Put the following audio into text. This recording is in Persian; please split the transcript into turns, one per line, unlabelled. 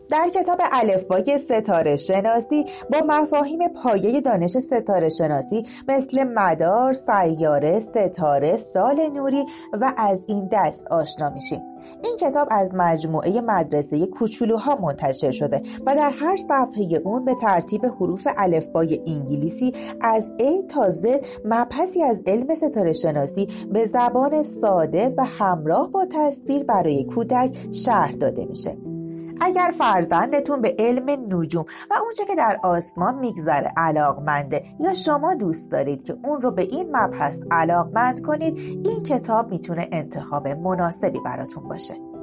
در کتاب الفبای ستاره شناسی با مفاهیم پایه دانش ستاره شناسی مثل مدار، سیاره، ستاره، سال نوری و از این دست آشنا میشیم. این کتاب از مجموعه مدرسه کوچولوها منتشر شده و در هر صفحه اون به ترتیب حروف الفبای انگلیسی از A تا Z مبحثی از علم ستاره شناسی به زبان ساده و همراه با تصویر برای کودک شرح داده میشه. اگر فرزندتون به علم نجوم و اونچه که در آسمان میگذره علاقمنده یا شما دوست دارید که اون رو به این مبحث علاقمند کنید، این کتاب میتونه انتخاب مناسبی براتون باشه.